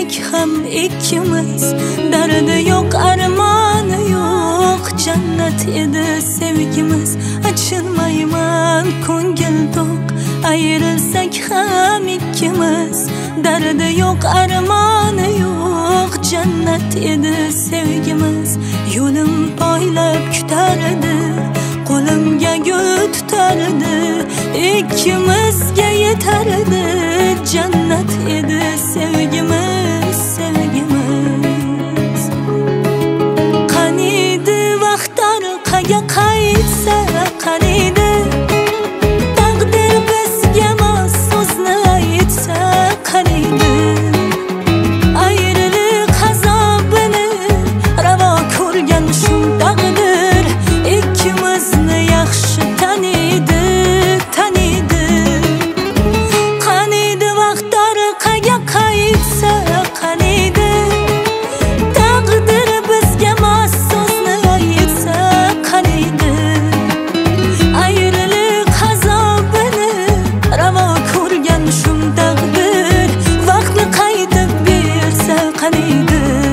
ayrılsak ham ikkimiz, dardi yok, armoni yok, jannat edi sevgimiz. Açılmayman ko'ngil to'q, ayrılsak ham ikkimiz, dardi yok, armoni yok, jannat edi sevgimiz. Yo'lim poylab kutardi, qo'limga gul tutardi, ikkimizga yetardi, jannat edi sevgimiz, sevgimiz. Qaniydi vaqtlar qayga qaytsa, qaniydi taqdir bizga mos so'zni aytsa, qaniydi ayriliq azobini ravo ko'rgan shundaqdir, ikkimizni yaxshi taniydi, taniydi. Qaniydi vaqtlar qayga qaytsa, qaniydi taqdir bizga mos so'zni aytsa, qaniydi ayriliq azobini ravo ko'rgan shundaqdir, vaqtni qaytib bersa, qaniydi.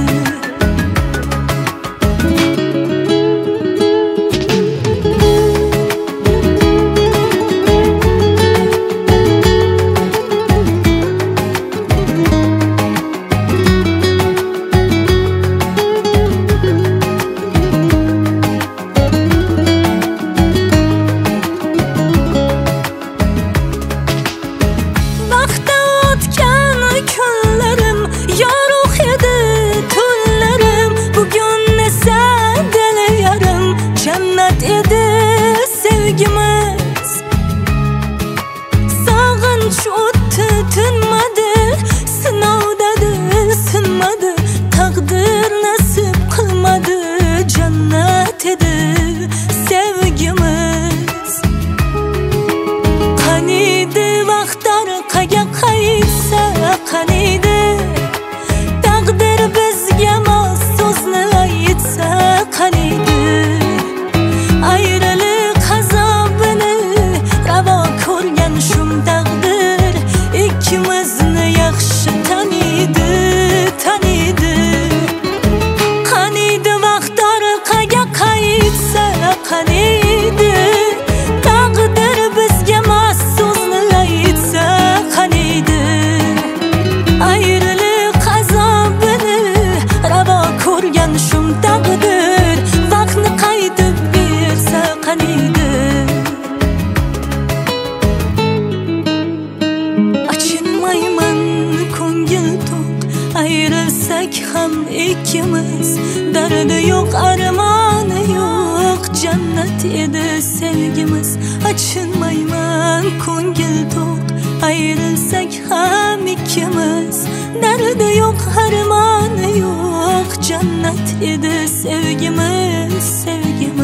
Vaqtda o'tgan kunlarim yorug' edi, tunlarim, bugun esa dil yarim, jannat edi sevgimiz. Sog'inch o'tdi, tinmadi, sinovdadir, sinmadi, taqdir nasib qilmadi, jannat edi sevgimiz. Qaniydi vaqtlar qayga qaytsa, qaniydi taqdir bizga mos so'zni aytsa, qaniydi ayriliq azobini ravo ko'rgan shundaqdir, ikkimizni yaxshi taniydi, taniydi. Qaniydi vaqtlar qayga qaytsa, qaniydi taqdir bizga mos so'zni aytsa, qaniydi ayriliq azobini ravo ko'rgan shundaqdir, vaqtni qaytib bersa, qaniydi. Achinmayman ko'ngil to'q, ayrılsak ham ikkimiz, dardi yo'q, armoni yo'q, jannat edi sevgimiz. Achinmayman ko'ngil to'q, ayrılsak ham ikkimiz, dardi yo'q, armoni yo'q, jannat edi sevgimiz, sevgimiz.